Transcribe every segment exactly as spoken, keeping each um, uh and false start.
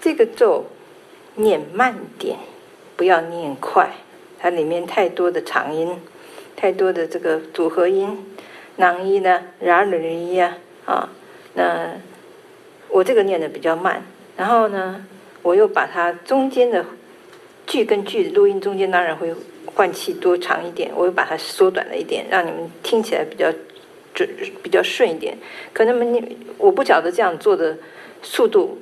这个咒念慢点，不要念快，它里面太多的长音，太多的这个组合音，囊一呢，然儿一呀啊，那我这个念的比较慢，然后呢，我又把它中间的句跟句录音中间当然会换气多长一点，我又把它缩短了一点，让你们听起来比较准，比较顺一点。可能你我不晓得这样做的速度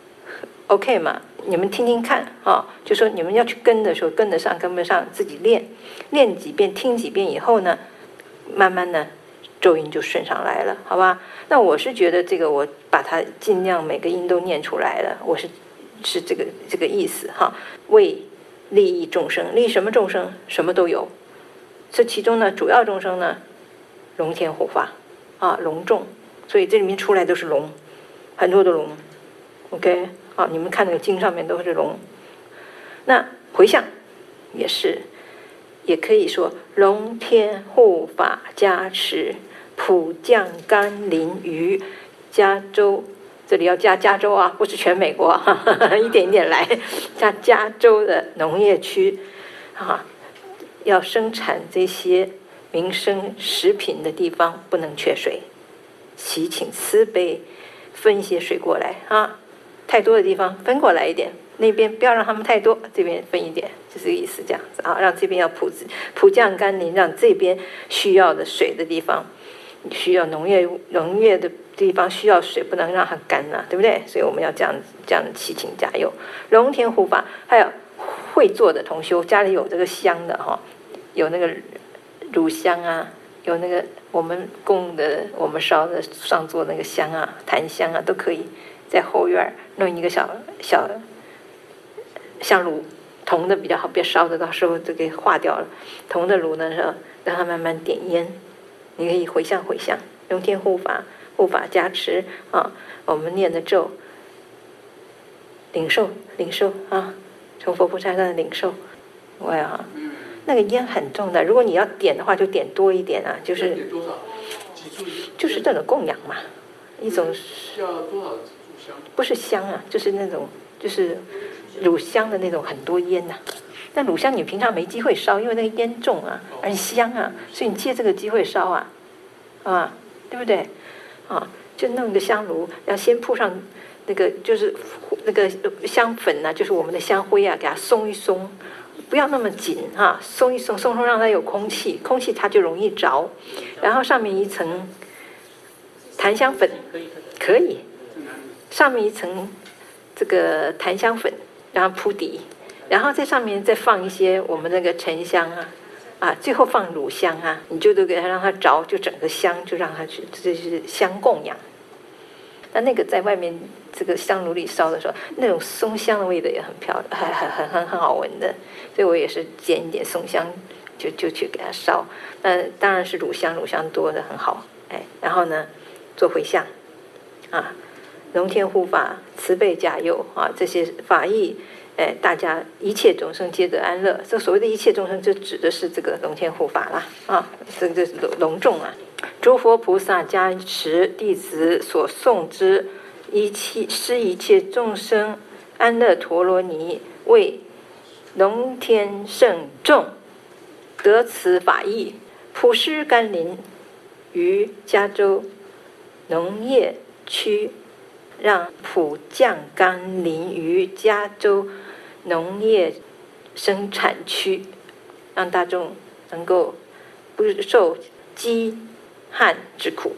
OK 吗？你们听听看啊，就说你们要去跟的时候跟得上跟不上，自己练练几遍，听几遍以后呢，慢慢的咒音就顺上来了，好吧？那我是觉得这个我把它尽量每个音都念出来了，我是是这个这个意思哈。为利益众生，利益什么众生？什么都有。这其中呢，主要众生呢，龙天护法啊，龙众，所以这里面出来都是龙，很多的龙。OK， 啊，你们看那个经上面都是龙。那回向也是，也可以说龙天护法加持，普降甘霖于加州。这里要加加州啊，不是全美国啊，一点一点来。加加州的农业区啊，要生产这些民生食品的地方不能缺水，祈请慈悲分一些水过来啊，太多的地方分过来一点，那边不要让他们太多，这边分一点，就这个意思，这样子啊，让这边要普普降甘霖，让这边需要的水的地方，需要农业农业的地方需要水，不能让它干啊，对不对？所以我们要这样这样祈请加油。龙天护法，还有会做的同修，家里有这个香的哈，有那个乳香啊，有那个我们供的我们烧的上座那个香啊，檀香啊，都可以在后院弄一个小小香炉，铜的比较好，别烧的到时候就给化掉了。铜的炉呢，让它慢慢点烟，你可以回向回向，龙天护法。护法加持啊，我们念的咒，领受领受啊，从佛菩萨那领受。我呀，那个烟很重的，如果你要点的话，就点多一点啊，就是就是这种供养嘛，一种不是香啊，就是那种就是乳香的那种很多烟呐、啊。那乳香你平常没机会烧，因为那个烟重啊，很香啊，所以你借这个机会烧啊，啊，对不对？啊，就弄个香炉，要先铺上那个就是那个香粉呢、啊，就是我们的香灰啊，给它松一松，不要那么紧啊，松一松，松松让它有空气，空气它就容易着。然后上面一层檀香粉，可以，上面一层这个檀香粉，然后铺底，然后在上面再放一些我们那个沉香啊。啊，最后放乳香啊，你就都给它让它着，就整个香就让它去，这就是香供养。那那个在外面这个香炉里烧的时候，那种松香的味道也很漂亮，很很很很很好闻的。所以我也是捡一点松香，就就去给它烧。那当然是乳香，乳香多的很好。哎，然后呢，做回向啊，龙天护法慈悲加佑啊，这些法义。哎，大家一切众生皆得安乐。这所谓的一切众生，就指的是这个龙天护法啦，啊，这个是隆重啊。诸佛菩萨加持弟子所诵之，一切施一切众生安乐陀罗尼，为龙天圣众得此法义，普施甘霖于加州农业区，让普降甘霖于加州农业生产区，让大众能够不受饥旱之苦。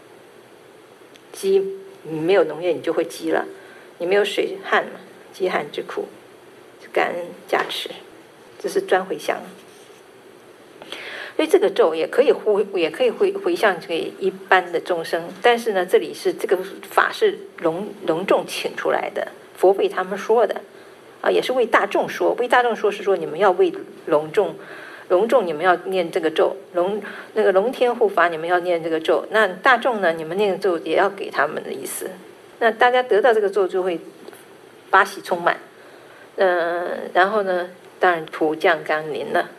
饥，你没有农业你就会饥了，你没有水旱嘛，饥旱之苦，感恩加持，这是专回向。所以这个咒也可以回，也可以回回向给一般的众生，但是呢，这里是这个法是隆隆重请出来的，佛为他们说的。啊，也是为大众说，为大众说是说你们要为隆重，隆重你们要念这个咒，龙那个龙天护法你们要念这个咒，那大众呢，你们念咒也要给他们的意思。那大家得到这个咒就会法喜充满，嗯、呃，然后呢，当然普降甘霖了。